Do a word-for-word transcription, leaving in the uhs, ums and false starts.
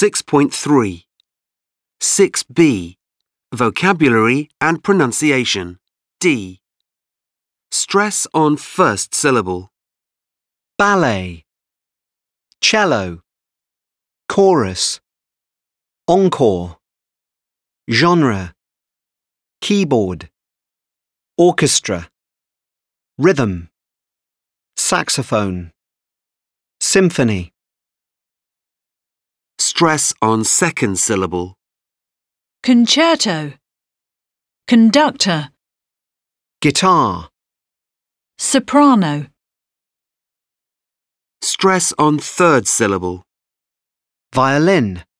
six point three. six B. Vocabulary and pronunciation. D. Stress on first syllable. ballet, cello, chorus, encore, genre, keyboard, orchestra, rhythm, saxophone, symphony. Stress on second syllable. concerto, conductor, guitar, soprano, Stress on third syllable. violin,